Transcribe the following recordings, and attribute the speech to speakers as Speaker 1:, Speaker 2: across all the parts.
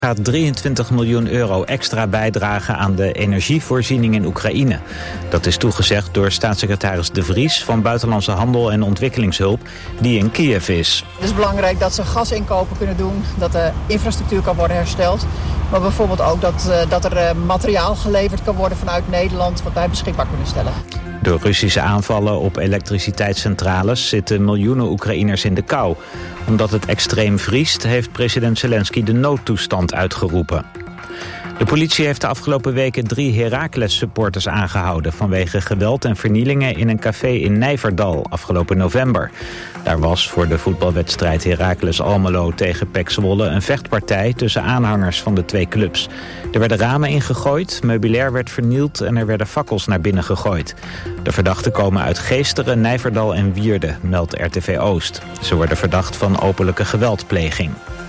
Speaker 1: gaat 23 miljoen euro extra bijdragen aan de energievoorziening in Oekraïne. Dat is toegezegd door staatssecretaris De Vries van Buitenlandse Handel en Ontwikkelingshulp, die in Kiev is.
Speaker 2: Het is belangrijk dat ze gasinkopen kunnen doen, dat de infrastructuur kan worden hersteld. Maar bijvoorbeeld ook dat er materiaal geleverd kan worden vanuit Nederland, wat wij beschikbaar kunnen stellen.
Speaker 1: Door Russische aanvallen op elektriciteitscentrales zitten miljoenen Oekraïners in de kou. Omdat het extreem vriest, heeft president Zelensky de noodtoestand uitgeroepen. De politie heeft de afgelopen weken 3 Heracles-supporters aangehouden vanwege geweld en vernielingen in een café in Nijverdal afgelopen november. Daar was voor de voetbalwedstrijd Heracles Almelo tegen PEC Zwolle een vechtpartij tussen aanhangers van de 2 clubs. Er werden ramen ingegooid, meubilair werd vernield en er werden fakkels naar binnen gegooid. De verdachten komen uit Geesteren, Nijverdal en Wierden, meldt RTV Oost. Ze worden verdacht van openlijke geweldpleging.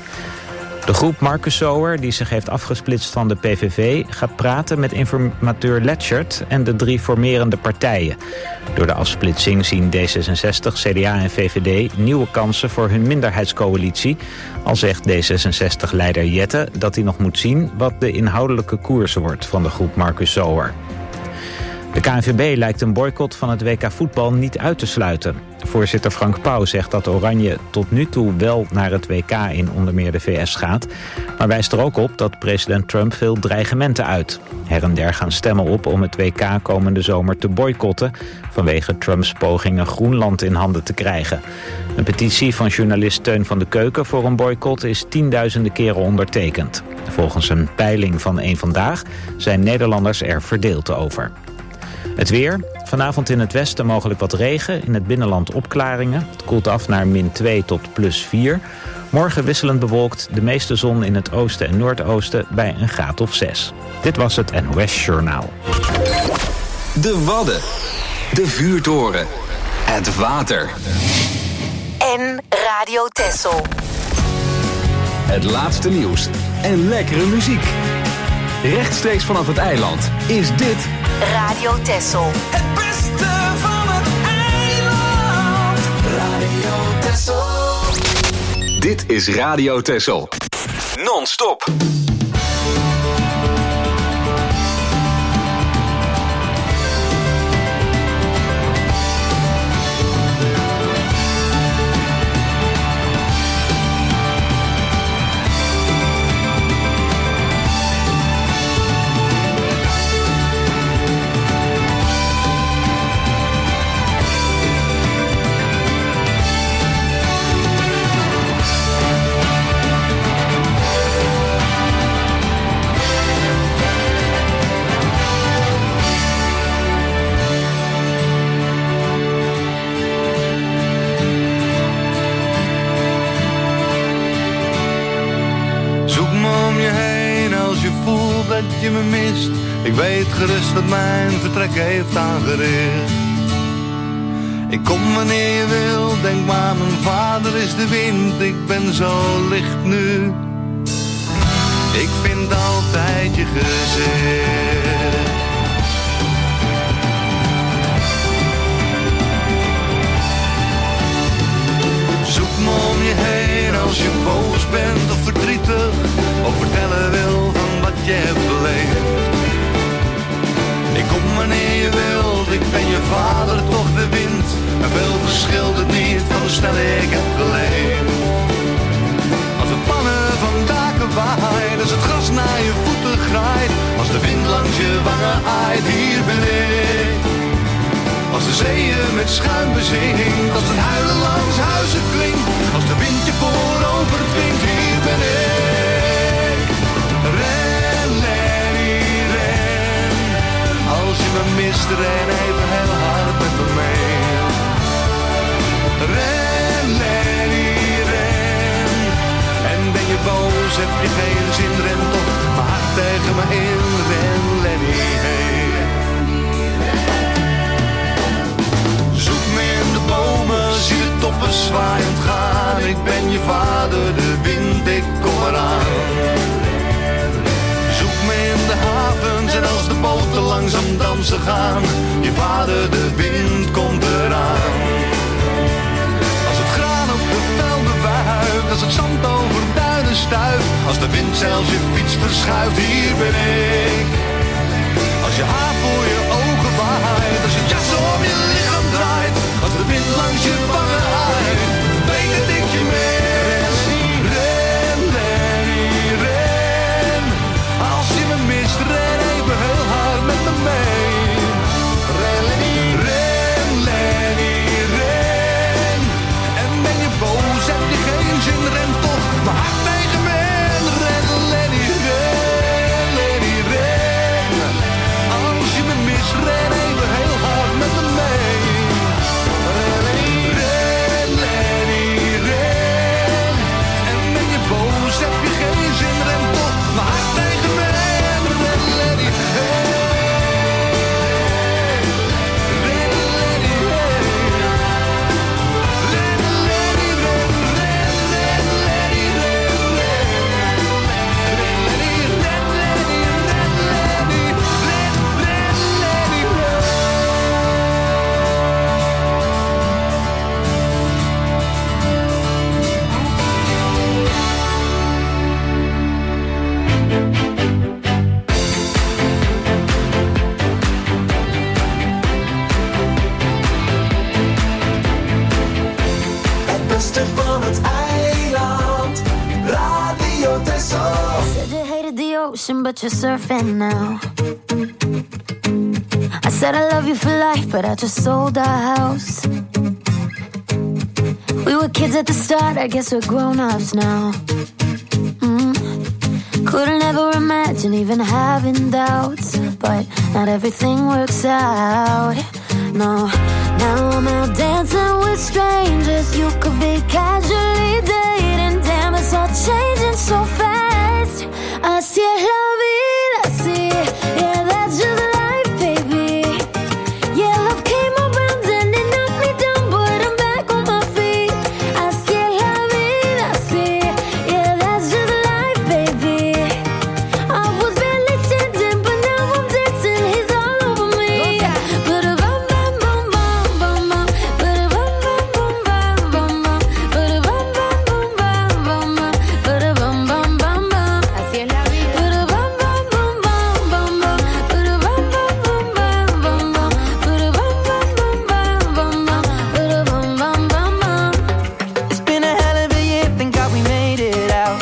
Speaker 1: De groep Marcus Sower, die zich heeft afgesplitst van de PVV, gaat praten met informateur Letchert en de 3 formerende partijen. Door de afsplitsing zien D66, CDA en VVD nieuwe kansen voor hun minderheidscoalitie. Al zegt D66-leider Jette dat hij nog moet zien wat de inhoudelijke koers wordt van de groep Marcus Sower. De KNVB lijkt een boycott van het WK voetbal niet uit te sluiten. Voorzitter Frank Pauw zegt dat Oranje tot nu toe wel naar het WK in onder meer de VS gaat, maar wijst er ook op dat president Trump veel dreigementen uit. Her en der gaan stemmen op om het WK komende zomer te boycotten vanwege Trumps pogingen Groenland in handen te krijgen. Een petitie van journalist Teun van de Keuken voor een boycott is 10.000 keren ondertekend. Volgens een peiling van Eén Vandaag zijn Nederlanders er verdeeld over. Het weer. Vanavond in het westen mogelijk wat regen. In het binnenland opklaringen. Het koelt af naar -2 tot +4. Morgen wisselend bewolkt. De meeste zon in het oosten en noordoosten bij een graad of 6. Dit was het NOS Journaal.
Speaker 3: De Wadden. De vuurtoren. Het water.
Speaker 4: En Radio Texel.
Speaker 3: Het laatste nieuws. En lekkere muziek. Rechtstreeks vanaf het eiland is dit
Speaker 4: Radio Texel.
Speaker 5: Het beste van het eiland. Radio Texel.
Speaker 3: Dit is Radio Texel. Non-stop.
Speaker 6: Je me mist, ik weet gerust wat mijn vertrek heeft aangericht. Ik kom wanneer je wil, denk maar mijn vader is de wind. Ik ben zo licht nu, ik vind altijd je gezicht. Zoek me om je heen als je boos bent of verdrietig, of vertellen wil van wat je hebt beleefd. Ik kom wanneer je wilt, ik ben je vader, toch de wind. En veel verschilt het niet van hoe snel ik heb geleefd. Als de pannen van daken waaien, als het gras naar je voeten graait, als de wind langs je wangen aait, hier ben ik. Als de zeeën met schuim bezinkt, als het huilen langs huizen klinkt, als de wind je voorover dwingt, hier ben ik. Ren, Lenny, ren. Als je me mist, ren even heel hard met me mee. Ren, Lenny, ren. En ben je boos, heb je geen zin, ren toch maar hard tegen me in. Ren, Lenny, hey. Zoek me in de bomen, zie de toppen zwaaiend gaan. Ik ben je vader, de wind, ik kom eraan. Zoek me in de havens en als de boten langzaam dansen gaan. Je vader, de wind, komt eraan. Als het graan op de velden wuift, als het zand over duinen een stuif. Als de wind zelfs je fiets verschuift, hier ben ik. Als je haar voor je ogen waait, als je jas om je lichaam draait, als de wind langs je wangen waait, weet dat ik je mee. Ren, Lenny, ren. Als je me mist, ren even heel hard met me mee. Ren, Lenny, ren, Lenny, ren. En ben je boos, heb je geen zin, ren toch maar hard tegen me. Ren, Lenny, ren, Lenny, ren. Als je me mist, ren even heel hard met me mee. Ren, Lenny, ren, Lenny, ren. En ben je boos, heb je geen zin, ren toch maar hard tegen me. Ren, Lenny, ren.
Speaker 5: Het beste van het eiland, Radio Texel.
Speaker 7: Said you hated the ocean, but you're surfing now. I said I love you for life, but I just sold our house. We were kids at the start, I guess we're grown-ups now. Couldn't ever imagine even having doubts, but not everything works out. No, now I'm out dancing with strangers. You could be casually dating. Damn, it's all changing so fast. Así es la vida, sí. Yeah, that's just life, baby. Yeah, love came around and it knocked me down, but I'm back on my feet. Así es la vida, sí. Yeah, that's just life, baby. I was barely standing, but now I'm dancing. He's all over me. Ba-da-bum, bum, bum, bum, bum, bum. Ba-da-bum, bum, bum, bum, bum, bum. Ba-da-bum, bum, bum, bum, bum, bum. Ba-da-bum, bum, bum, bum. Así es la vida. Ba-da-bum, bum, bum, bum, bum, bum. Ba-da-bum, bum, bum, bum, bum, bum. Ba-da-bum, bum, bum, bum, bum, bum. Ba-da-bum, bum, bum, bum.
Speaker 8: It's been a hell of a year, thank God we made it out.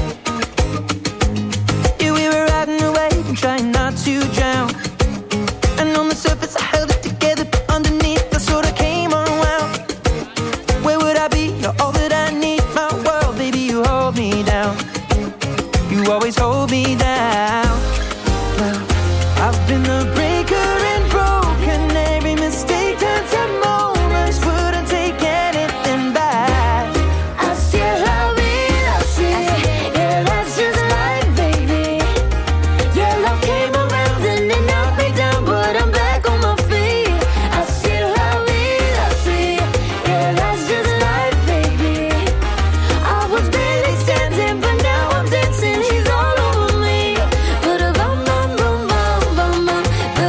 Speaker 8: Yeah, we were riding away and trying not to drown. And on the surface I held it together, but underneath I sort of came unwound. Where would I be? You're all that I need, my world, baby, you hold me down. You always hold me down. Well, I've been the breaker and broken. Every mistake turns to moments, wouldn't take anything back.
Speaker 7: Así es la vida, sí. Yeah, that's just life, baby. Yeah, love came around and it knocked me down, but I'm back on my feet. Así es la vida, sí. Yeah, that's just life, baby. I was barely standing, but now I'm dancing. He's all over me. Ba-da-bum, bum, bum, bum, bum, bum.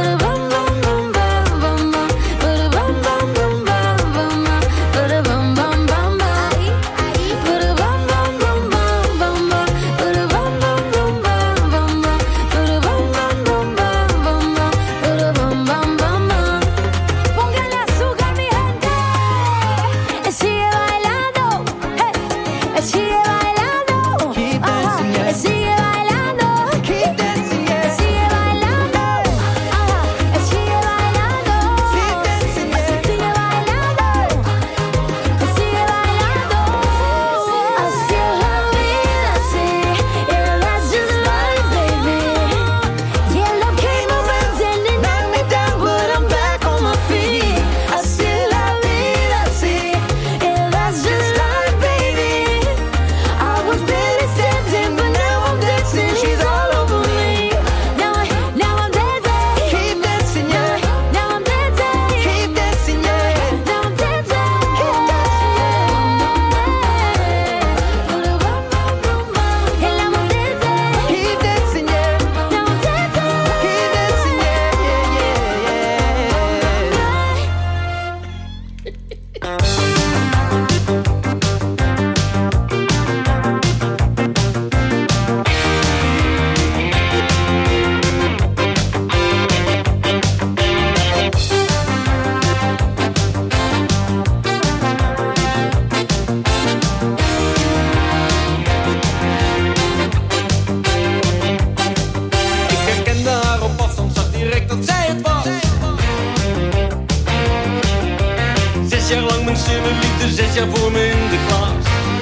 Speaker 9: mijn zinnenliefde 6 jaar voor me in de klas.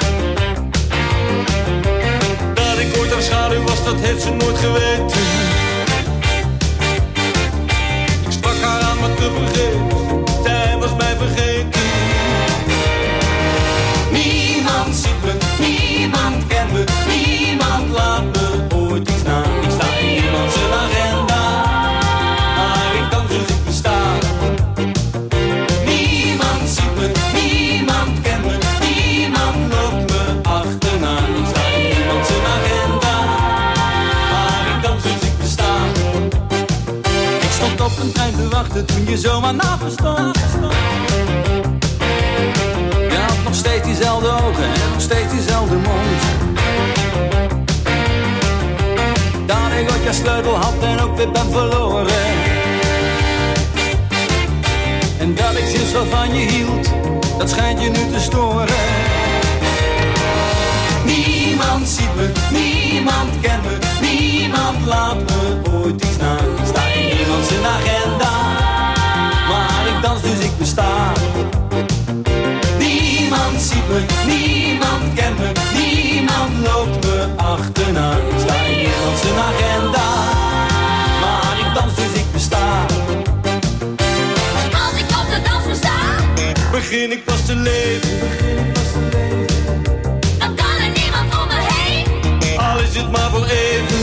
Speaker 9: Dat ik ooit haar schaduw was, dat heeft ze nooit geweten. Ik sprak haar aan, maar te vergeefs, zij was mij vergeten. Niemand ziet me, niemand kent me, niemand laat me ooit iets na. Ik sta in niemand zijn agenda, maar ik dans dus ik besta. Niemand ziet me, niemand kent me, niemand loopt me achterna. Ik sta in niemand zijn agenda, maar ik dans dus ik besta. Ik stond op een trein te wachten toen je zomaar naast me stond. Je had nog steeds diezelfde ogen en nog steeds diezelfde mond. Dat ik ooit je sleutel had en ook weer ben verloren. En dat ik sinds wat van je hield, dat schijnt je nu te storen. Niemand ziet me, niemand kent me, niemand laat me ooit iets na. Ik sta in niemand zijn agenda, maar ik dans dus ik besta. Niemand ziet me, niemand kent me, niemand loopt me achterna. Ik sta in niemand zijn agenda, maar ik dans dus ik besta.
Speaker 10: Als ik op de dansvloer sta,
Speaker 9: begin ik pas te leven.
Speaker 10: Dan kan er niemand om me heen,
Speaker 9: al is het maar voor even.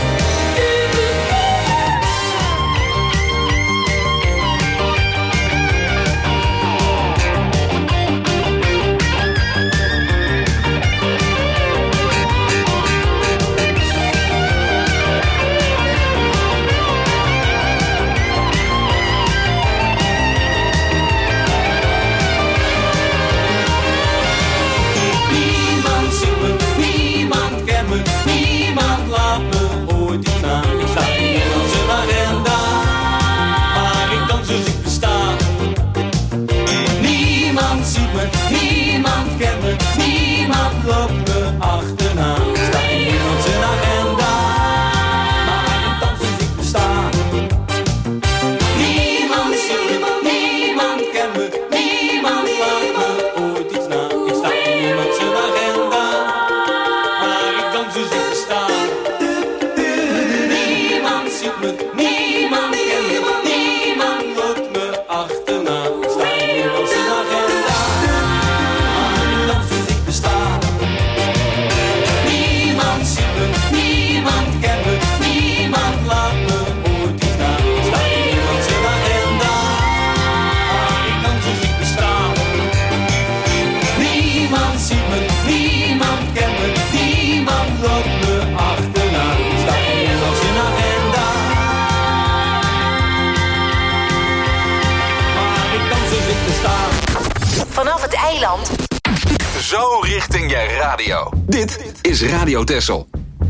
Speaker 4: Vanaf het eiland.
Speaker 3: Zo richting je radio. Dit is Radio Texel.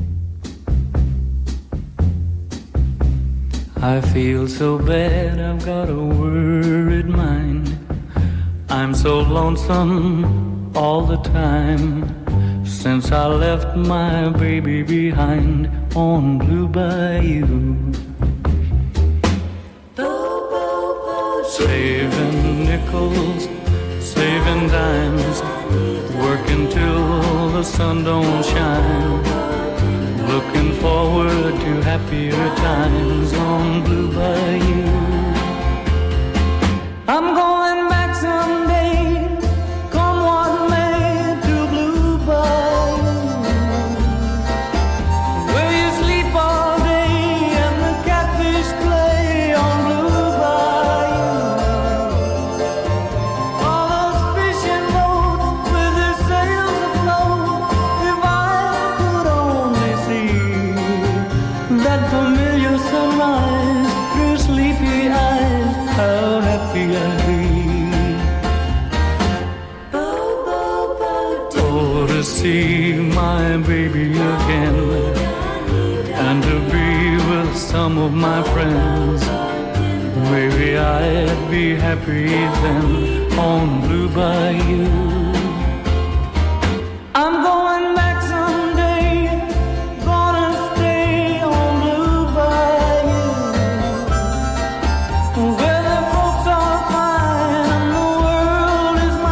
Speaker 11: I feel so bad, I've got a worried mind. I'm so lonesome all the time. Since I left my baby behind on Blue Bayou. Saving nickels, saving dimes, working till the sun don't shine. Looking forward to happier times on Blue Bayou. I'm going back someday, come what may, to Blue Bayou, where you sleep all day and the catfish play on Blue Bayou. All those fishing boats with their sails afloat, if I could only see that familiar sunrise through sleepy eyes, how happy I'd be. Oh, to see my baby again, and to be with some of my friends. Maybe I'd be happy then on Blue Bayou. I'm going back someday, gonna stay on Blue Bayou, where the folks are fine and the world is mine.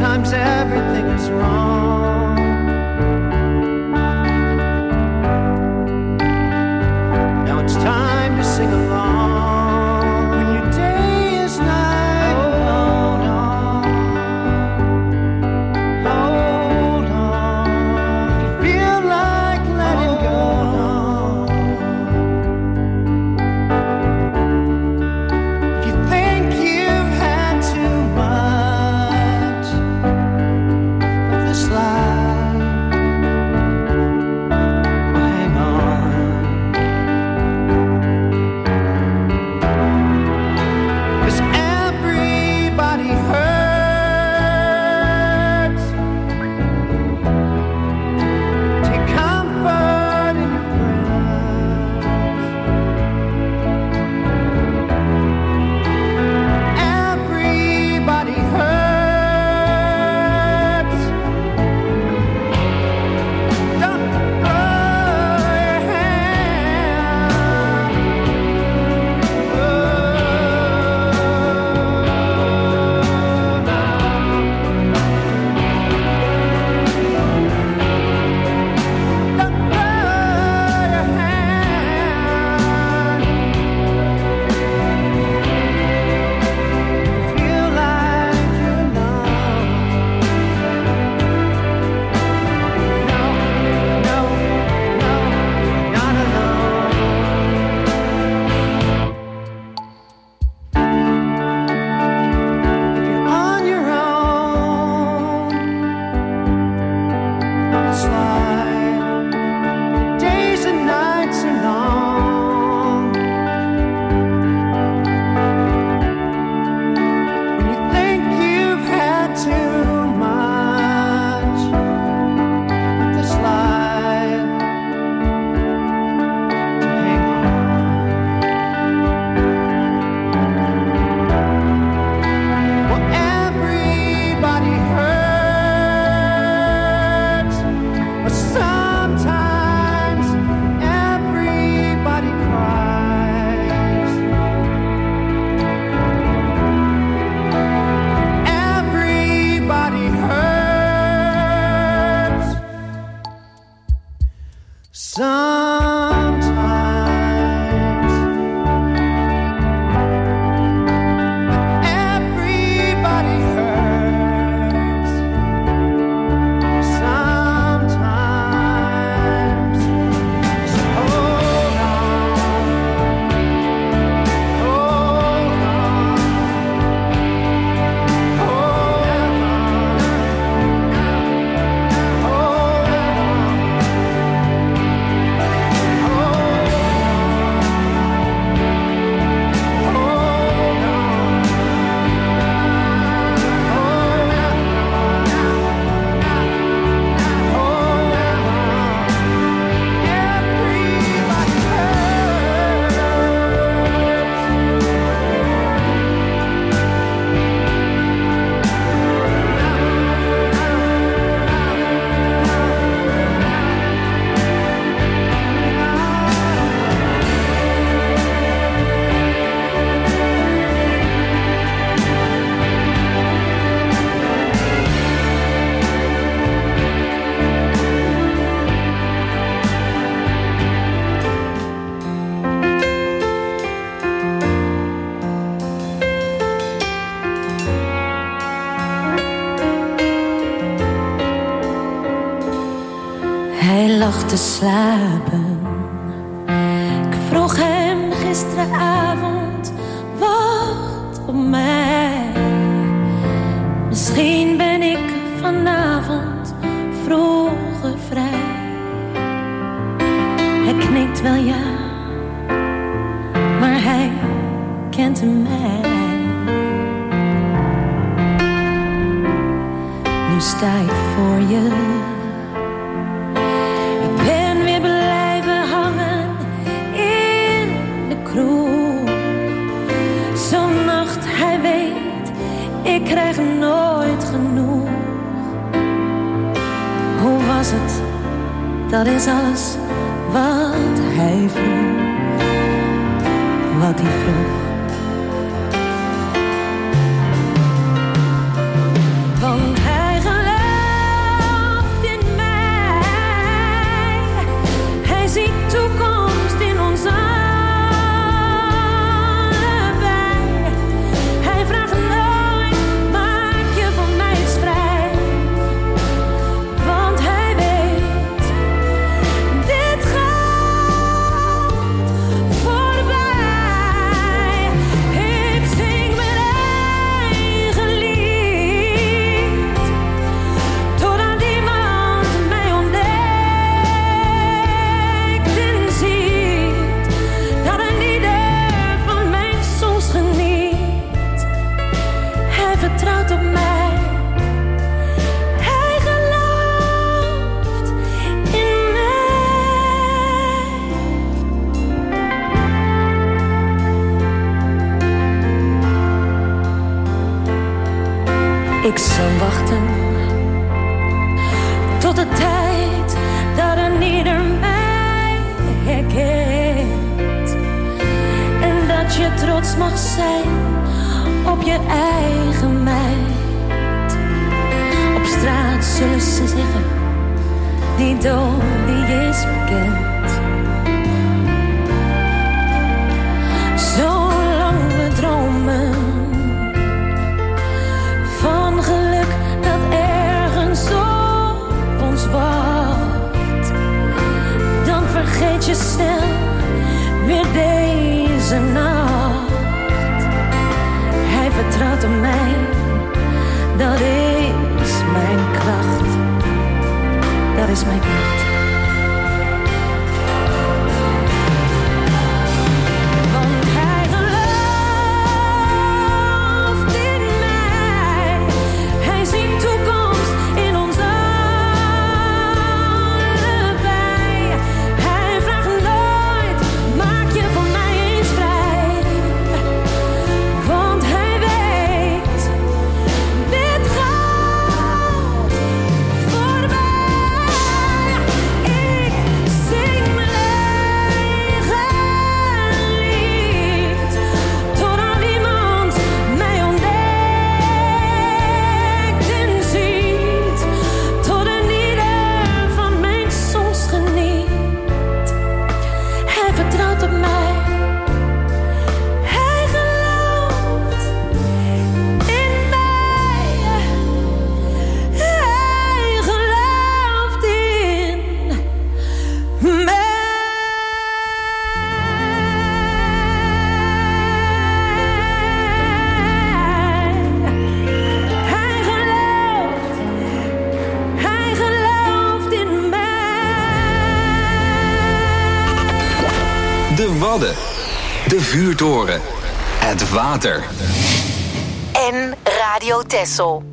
Speaker 8: sometimes everything is wrong. Now it's time to sing along. When your day is night, hold on, hold on. If you feel like letting go, if you think you've had too much of this life, well, hang on. 'Cause everybody hurts. Take comfort in your friends. Everybody hurts. Don't throw your hand. Don't throw your hand. Feel like you're alone. No, no, no, you're not alone. If you're on your own, don't slide. The days and nights are long. When you think you've had too much of this life, to hang on. Well, everybody hurts, but sometimes everybody cries. Everybody hurts sometimes. Everybody hurts sometimes. So hold on, hold on, hold on, hold
Speaker 7: Hij lag te slapen. Ik vroeg hem gisteravond, wacht op mij. Misschien ben ik vanavond vroeger vrij. Hij knikt wel ja, maar hij kent mij. Nu sta ik voor je. Ik ben weer blijven hangen in de kroeg. Zo'n nacht, hij weet, ik krijg nooit genoeg. Hoe was het? Dat is alles wat hij vroeg. Wat hij vroeg. Want hij
Speaker 12: Ik zal wachten tot de tijd dat een ieder mij herkent. En dat je trots mag zijn op je eigen meid. Op straat zullen ze zeggen, die Dolly is bekend. Zolang we dromen van geluk dat ergens op ons wacht, dan vergeet je snel weer deze nacht. Hij vertrouwt op mij, dat is mijn kracht. Dat is mijn kracht.
Speaker 3: De vuurtoren. Het water.
Speaker 4: En Radio Texel.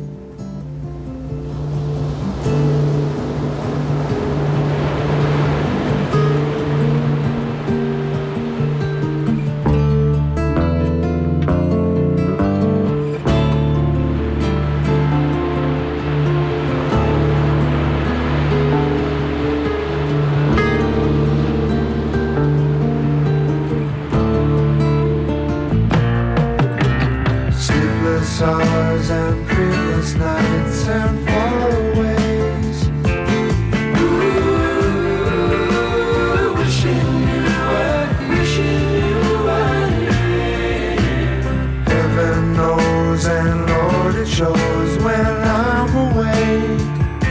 Speaker 5: Stars and dreamless nights and faraways. Ooh, wishing you were here. Heaven knows and Lord it shows when I'm awake.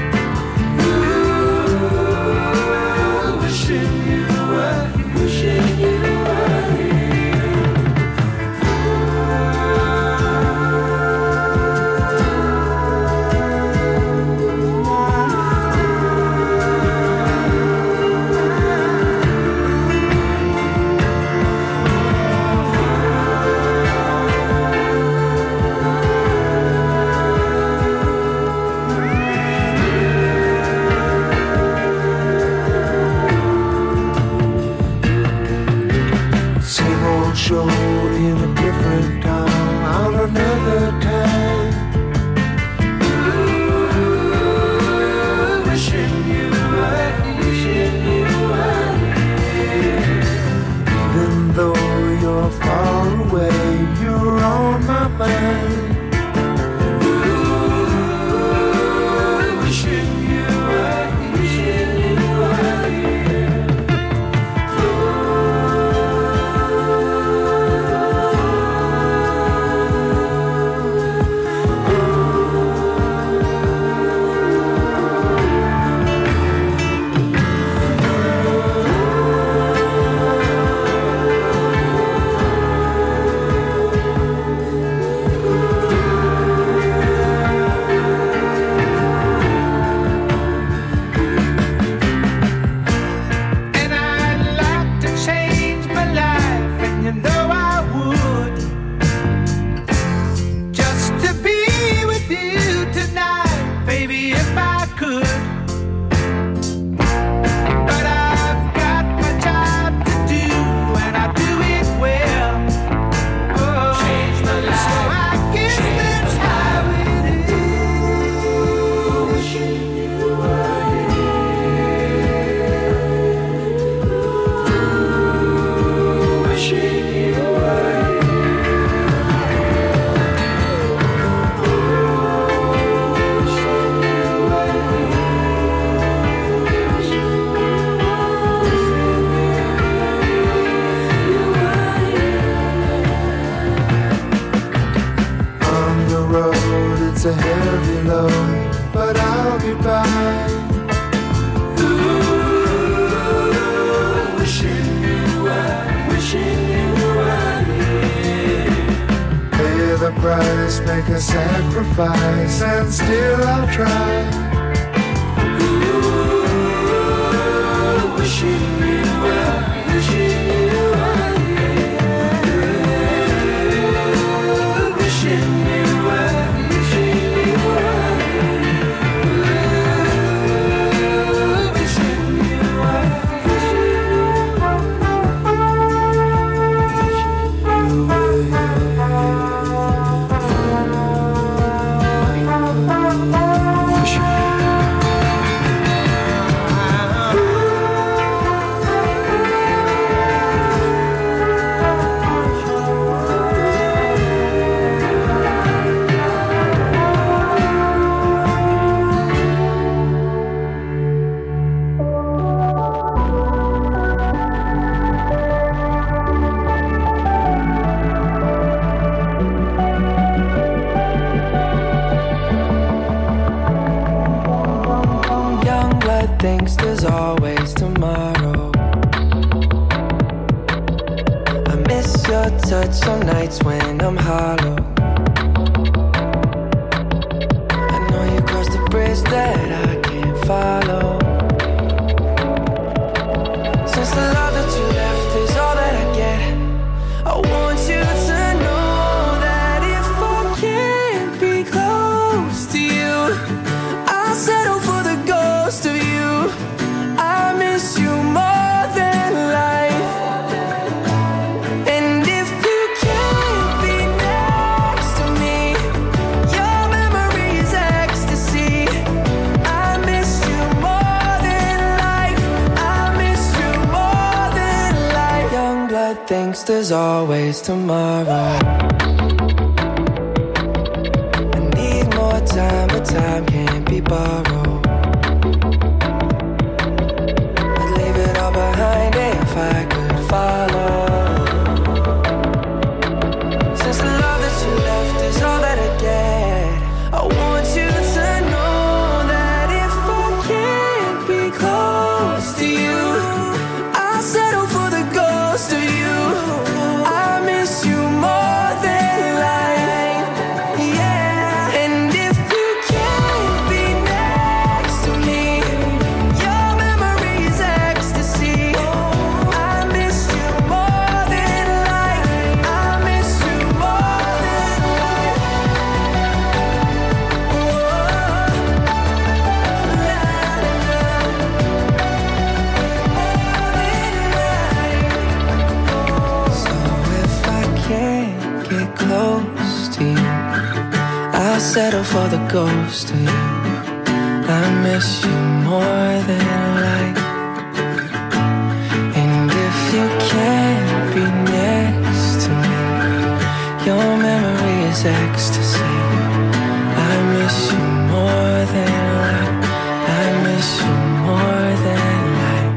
Speaker 5: Ooh, wishing you were here. Show in a different town on another time. Ooh, wishing you were here. Even though you're far away, you're on my mind. Ooh, wishing you were here. Change my life. So I guess that's how it is. love you, love, but I'll be back. Wishing you were here. Pay the price, make a sacrifice, and still I'll try. Wishing you were here. Wishing you were
Speaker 13: thinks there's always tomorrow. I miss your touch on nights when I'm hollow. I know you crossed the bridge that I can't follow. Since the love that you left is all that I get, I want you to know that if I can't be close to you, I'll settle for the ghost of you. I miss you more than life. And if you can't be next to me, your memory is ecstasy. I miss you more than life. I miss you more than life. Young blood thinks there's always tomorrow. I need more time, but time can't be borrowed. Behind it if I could follow. Since the love that you left is all that I get, I want you to know that if I can't be close to you, I'll settle for the ghost of you. I miss you more than life, yeah. And if you can't be next to me, your memory is ecstasy. I'll settle for the ghost of you. I miss you more than life. And if you can't be next to me, your memory is ecstasy. I miss you more than life. I miss you more than life.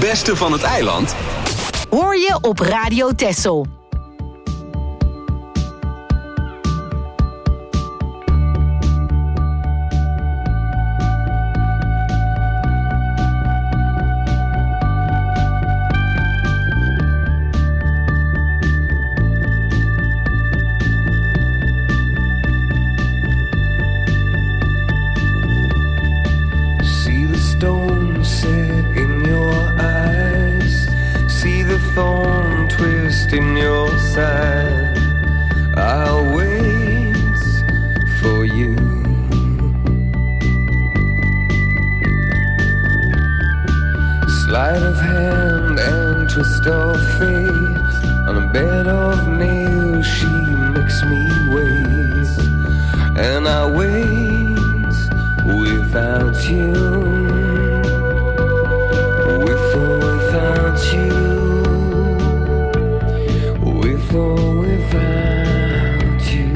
Speaker 3: beste van het eiland
Speaker 4: hoor je op Radio Texel.
Speaker 13: In your side, I'll wait for you. Sleight of hand and twist of fate. On a bed of nails, she makes me wait, and I wait without you, with or without you. Or without you.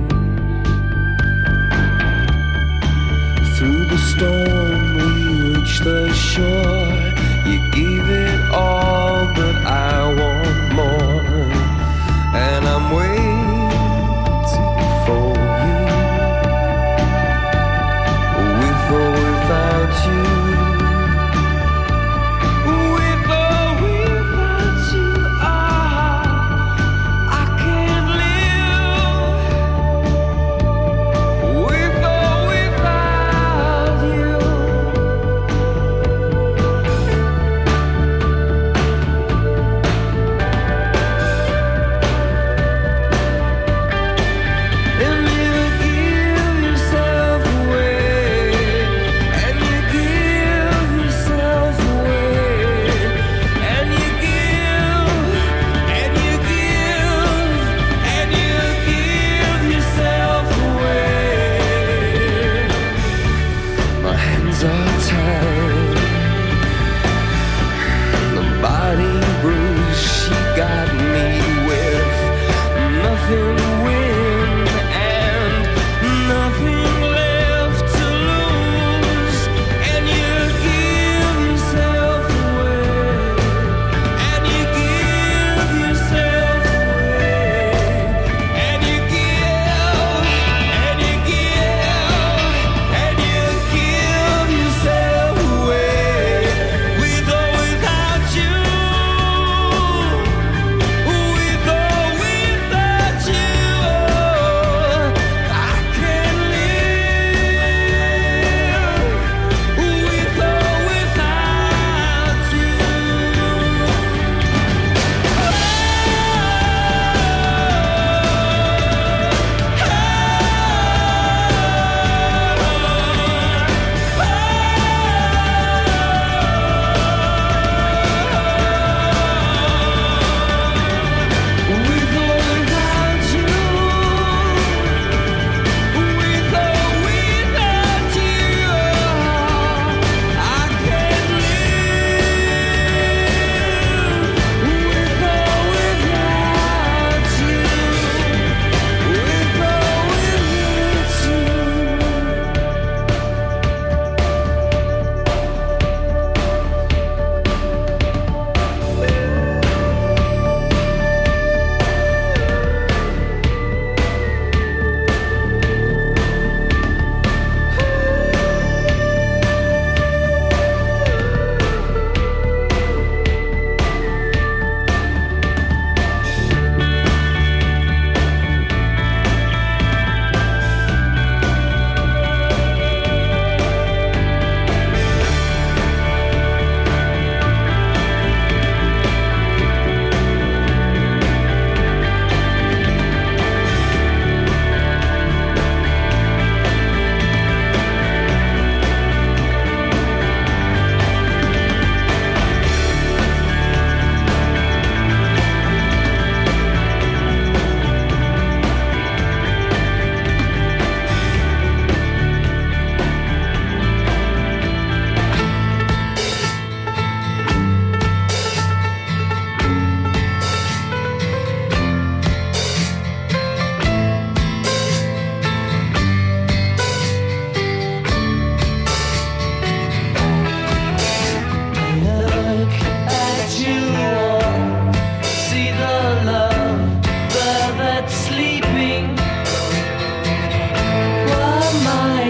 Speaker 13: Through the storm we reach the shore. You gave it all, but I want more, and I'm waiting for you. With or without you.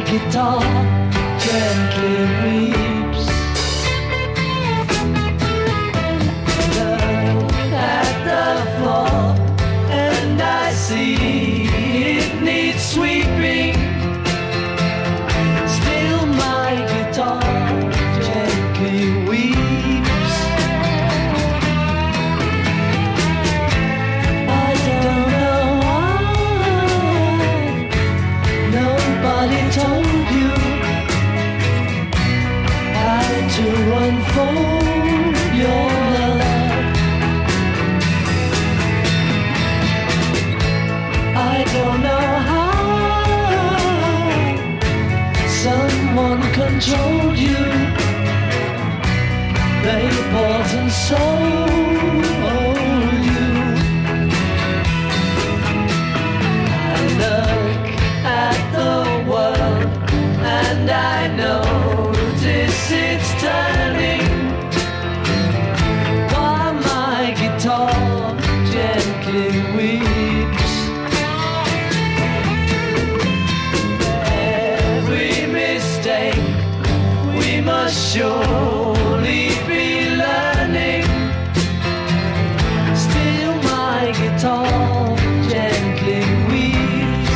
Speaker 14: guitar gently weeps. Look at the floor and I see it needs sweeping. Still my guitar gently weeps. I don't know why nobody told you how to unfold your love. I don't know how someone controlled you. They bought and sold you. I look at the world and I notice it's turning. While my guitar gently weeps. Every mistake we must surely be learning. Still my guitar gently weeps.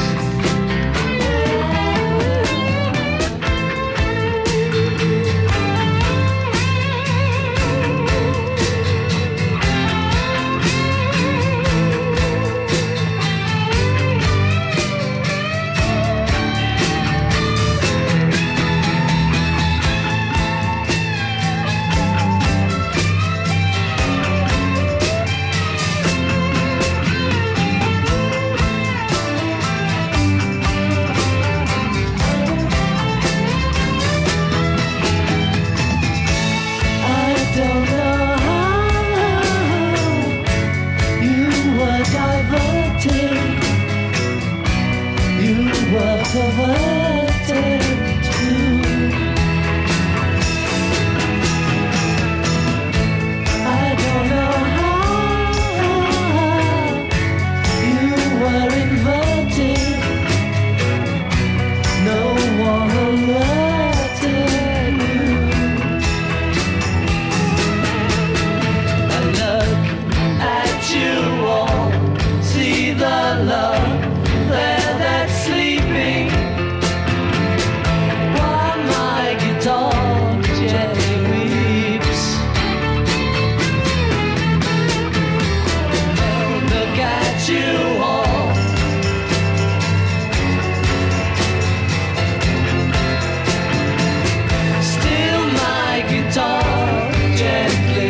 Speaker 14: I don't know how you were diverted. You were perverted too. I don't know how you were inverted. No one alerted you. I look at you all, see the love there that's sleeping. While my guitar gently weeps. Look at you all. Still my guitar gently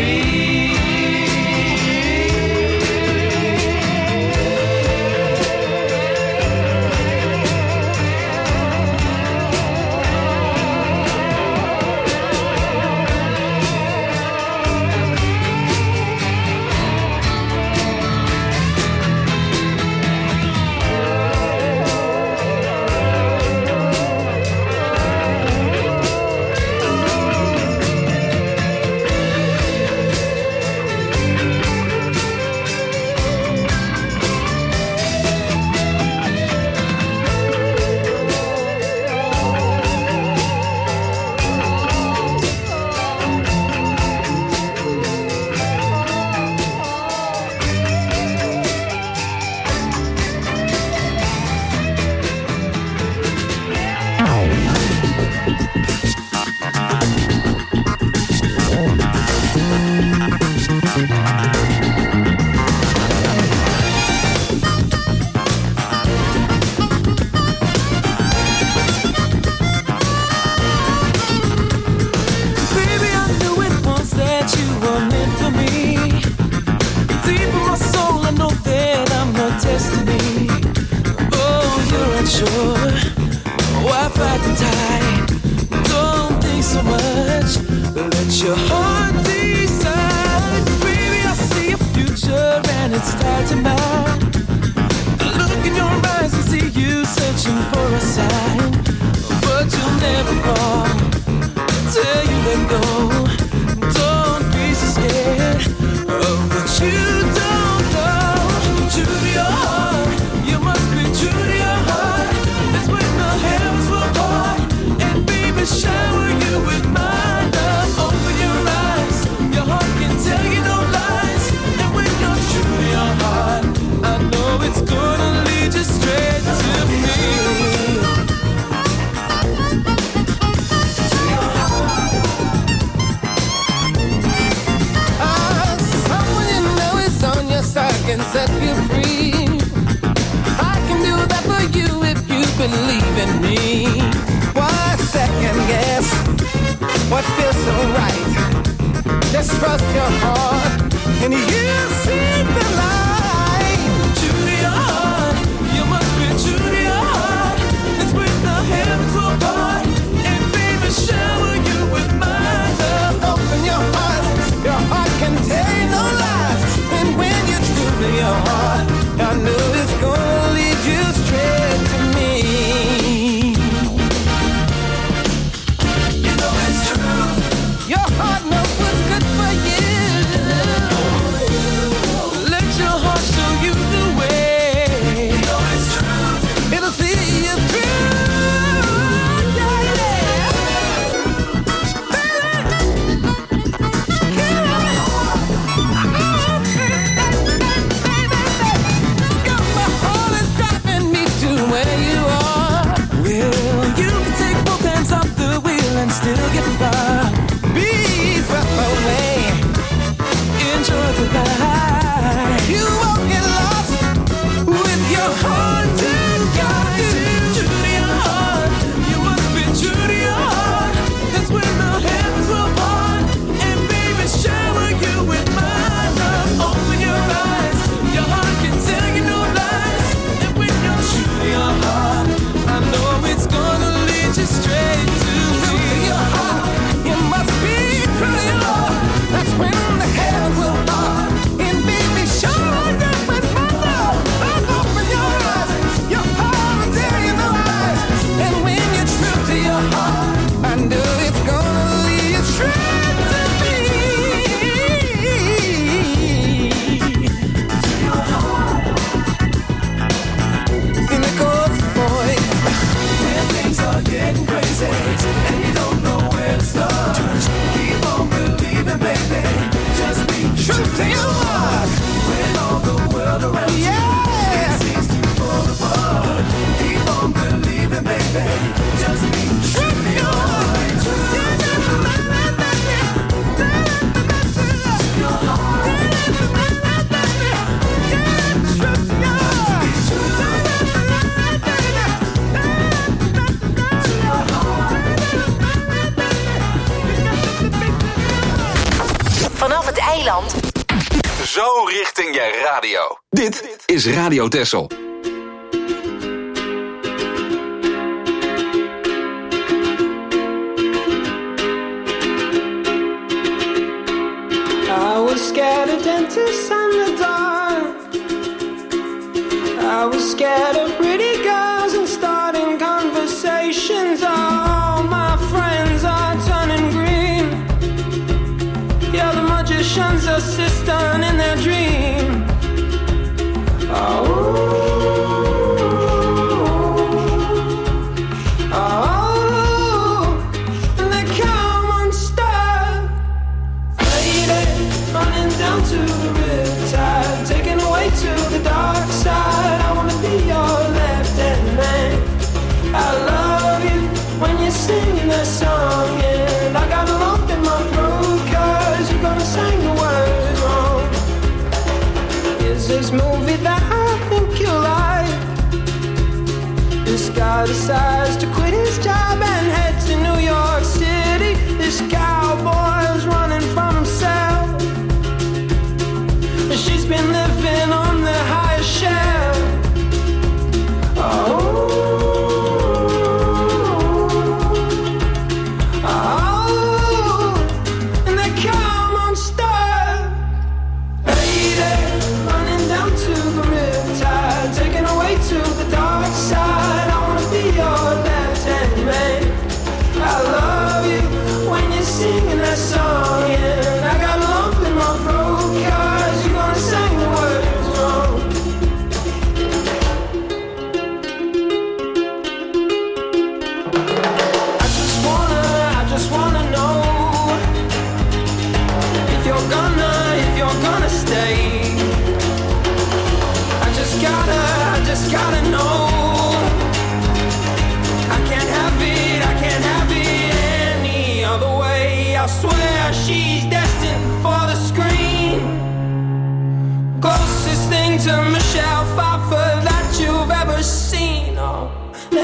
Speaker 8: Baby, I knew it once that you were meant for me. Deep in my soul, I know that I'm your destiny. Oh, you're unsure. Why fight the tide? Don't think so much. Let your heart decide. Baby, I see a future and it's tied to mine. I look in your eyes and see you searching for a sign. But you'll never fall till you let go. Don't be so scared of what you don't know. True to your heart, you must be true to your heart. That's when the heavens will believe in me. Why second guess what feels so right? Just trust your heart and you'll see the light. True to your heart, you must be true to your heart. It's when the heavens will part and baby shower you with my love. Open your heart contain no lies. And when you're true to your heart, I know it's gonna lead you straight to me. You know it's true. Your heart knows what's good for you. Let your heart show you the way. You know it's true. It'll see you through. Still get far. Be swept away. Enjoy the ride. You won't get lost with your heart and God. True to your heart, you must be true to your heart. That's when the heavens will part and baby shower you with my love. Open your eyes, your heart can tell you no lies. And when you're true to your heart, I know it's gonna lead you straight to your heart. You must be true to your heart. That's when the heavens will part and baby shower you with my love. Open your eyes, your heart will tell you no lies. And when you're true to your heart, I know it's gonna lead you straight to me. To your heart. In the course, boy, when things are getting crazy and you don't know where to start, keep on believing, baby. Just be true to your heart. When all the world around you it seems to fall apart, keep on believing, baby. Just be true to your heart. True to your heart.
Speaker 4: Vanaf het eiland.
Speaker 3: Zo richting je radio. Dit is Radio Texel.
Speaker 8: I was scared of dentists and the dark. I was scared of pretty girls and starting conversations. All my friends are turning green. Yeah, the magician's assistant in their dream. And they come unstuck. Lady, running down to the riptide, taken away to the dark side. I wanna be your left-hand man. I love you when you're singing that song, and I got a lump in my throat 'cause you're gonna sing the words wrong. Is this movie that I think you like? This guy decides to quit his job and head to New York City. This cowboy's running from himself. She's been living on the highest shelf. And they come unstuck. Lady, running down to the riptide, taken away to the dark side. I wanna be your left-hand man. I love you when you're singing that song, and I got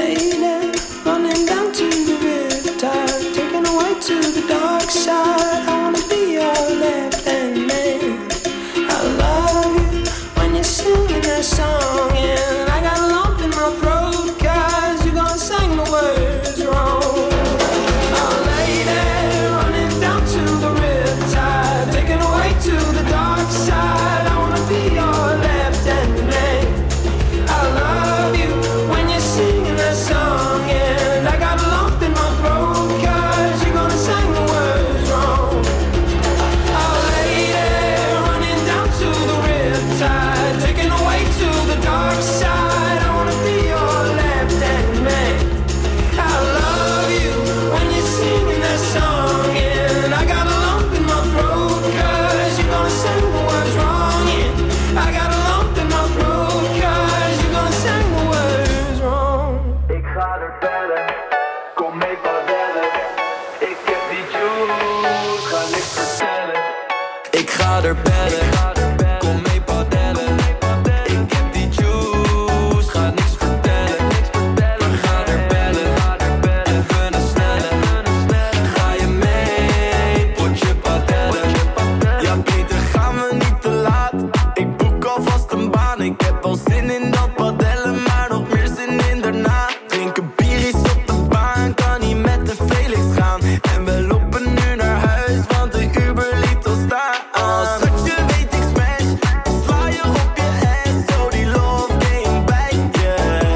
Speaker 13: lady running down to the riptide, taken away to the dark side. I wanna be your left-hand man. I love you when you're singing that song, and I got a lump in my throat 'cause you're gonna sing the words wrong. Oh lady, running down to the riptide, taken away to the dark side. I wanna be your left-hand man. I love you when you're singing that song, and I got a lump in my throat 'cause you're gonna sing the words wrong. Oh lady, running down to the riptide, taken away to the dark side. I wanna be your left-hand man. I love you when you're singing that song, and I got a lump in my throat 'cause you're gonna sing the words wrong. Yeah, I got a lump in my throat 'cause you're gonna sing the words wrong.
Speaker 15: Ik ga er bellen, kom mee padellen. Ik heb die juice, ga niks vertellen. Ik ga er bellen, kom mee padellen. Ik heb die juice, ga niks vertellen. We gaan er bellen, even een snelle. Ga je mee, potje padellen. Ja beter gaan we niet te laat. Ik boek alvast een baan. Ik heb al zin in dat padellen, maar nog meer zin in daarna. Drinken bieries op de baan, kan niet met de Felix gaan. En we lopen nu naar huis, want de Uber liet ons staan. Schatje weet ik smash, sla je op je ass. Zo die love game bij je.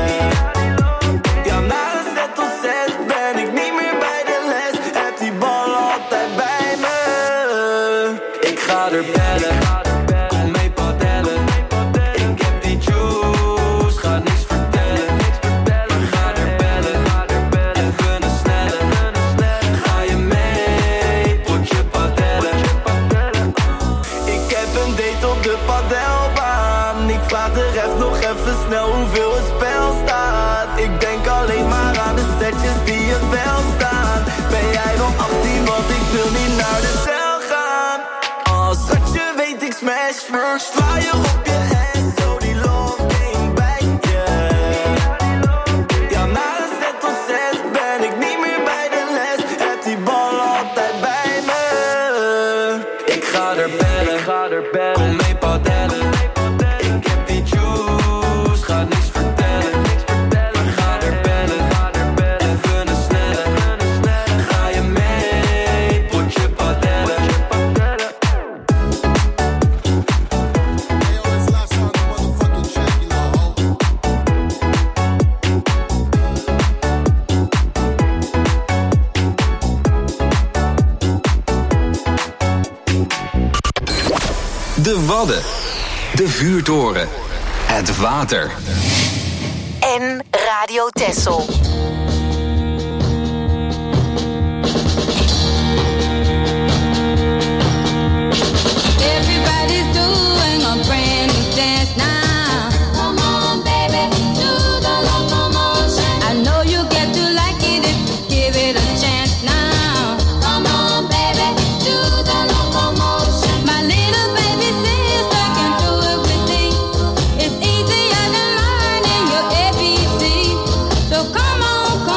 Speaker 15: Ja na een set of 6 ben ik niet meer bij de les. Heb die bal altijd bij me. Ik ga er bellen, kom mee padellen. Ik heb die juice, ga niks vertellen. We gaan er bellen, even een snelle. Ga je mee, potje padellen. Ik heb een date op de padelbaan. Ik vraag de ref nog even snel hoeveel het spel staat. Ik denk alleen maar aan de setjes die je wel staan. Ben jij nog 18, want ik wil niet naar de cel gaan. Als schatje weet ik smash, sla je op je ass. Zo die love game bij je. Ja na een set of 6 ben ik niet meer bij de les. Heb die bal altijd bij me. Ik ga er bellen, kom mee padellen. Ik heb die juice, ga niks vertellen. We gaan er bellen, even een snelle. Ga je mee, potje padellen.
Speaker 3: De Wadden, de vuurtoren, het water.
Speaker 4: En Radio Texel.
Speaker 10: Everybody's doing a brand new dance now. Come on, baby, do the locomotion. I know you get to like it if you give it a chance now. Come on, baby, do the locomotion. My little baby sister can do everything. It's easier than learning your ABC. So come on,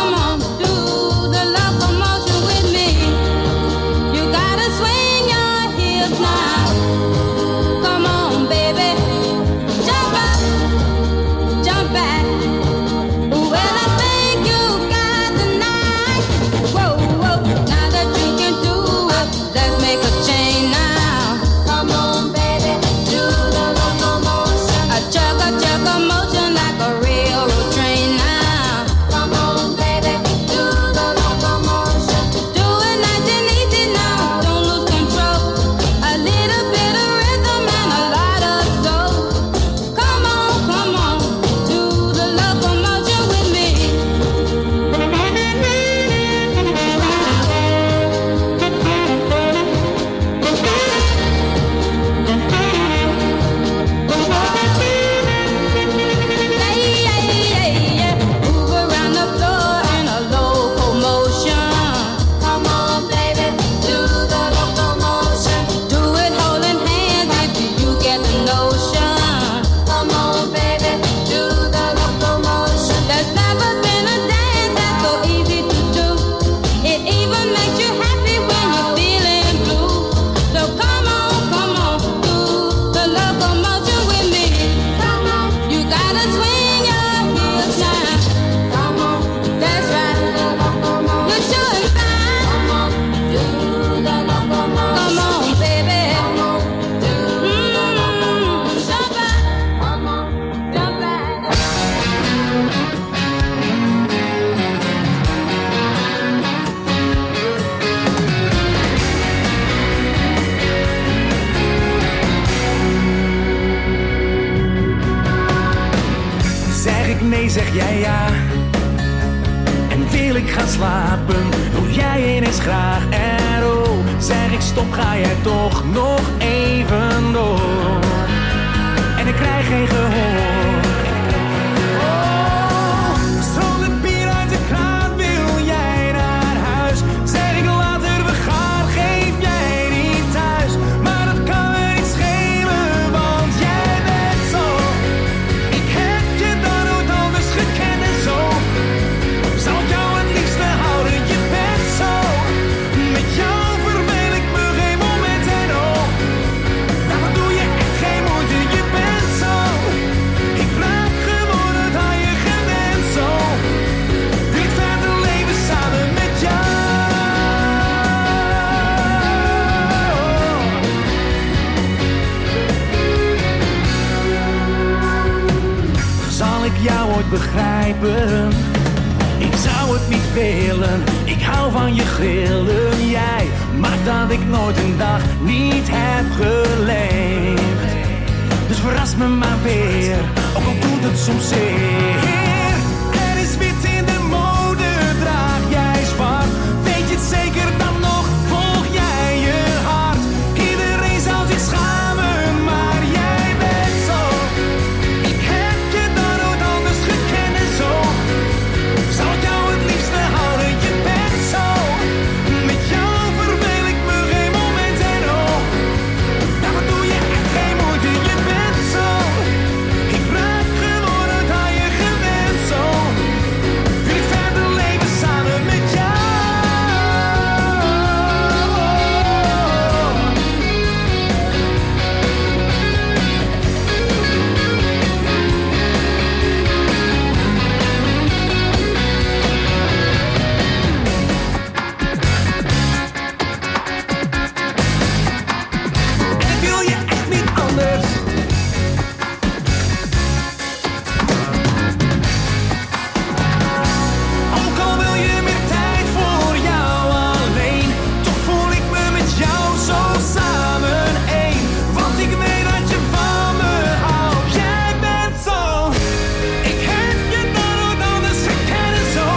Speaker 16: graag en oh, zeg ik stop, ga jij toch nog even door. En ik krijg geen gehoor. Oh, zonder bier uit de kraan wil jij naar huis. Zeg ik later we gaan, geef jij niet thuis. Maar dat kan me niet schelen, want jij bent zo. Ik heb je dan nooit anders gekend en zo. Zal ik jou het liefste houden, je bent zo. Met jou verveel ik me geen moment en oh. Daarvoor doe je echt geen moeite, je bent zo. Ik raak gewoon het aan je gewend zo. Dit verder leven samen met jou. Zal ik jou ooit begrijpen? Ik zou het niet willen, ik hou van je grillen. Jij maakt dat ik nooit een dag niet heb geleefd. Dus verras me maar weer, ook al doet het soms zeer.